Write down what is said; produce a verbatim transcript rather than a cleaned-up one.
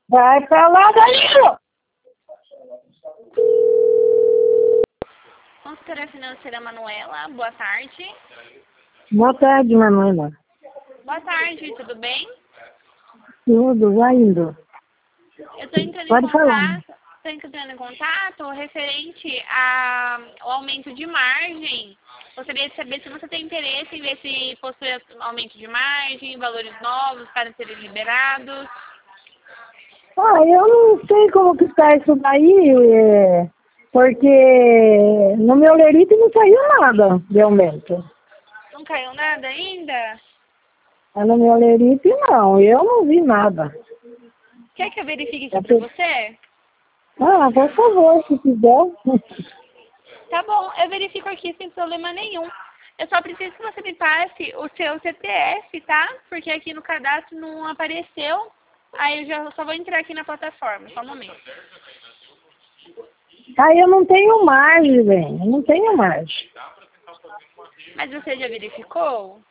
Vai pra lá, Danilo! Consultora financeira Manuela, boa tarde. Boa tarde, Manuela. Boa tarde, tudo bem? Tudo, vai indo. Eu estou entrando em Pode falar. contato, estou entrando em contato referente a- ao aumento de margem. Gostaria de saber se você tem interesse em ver se possui aumento de margem, valores novos para serem liberados. Ah, eu não sei como que está isso daí, é, porque no meu lerite não saiu nada de aumento. Não caiu nada ainda? Mas no meu lerite não, eu não vi nada. Quer que eu verifique É aqui para que- você? Ah, por favor, se quiser. Tá bom, eu verifico aqui sem problema nenhum. Eu só preciso que você me passe o seu C P F, tá? Porque aqui no cadastro não apareceu. Aí eu já só vou entrar aqui na plataforma, só um momento. Aí eu não tenho margem, velho, eu não tenho margem. Mas você já verificou?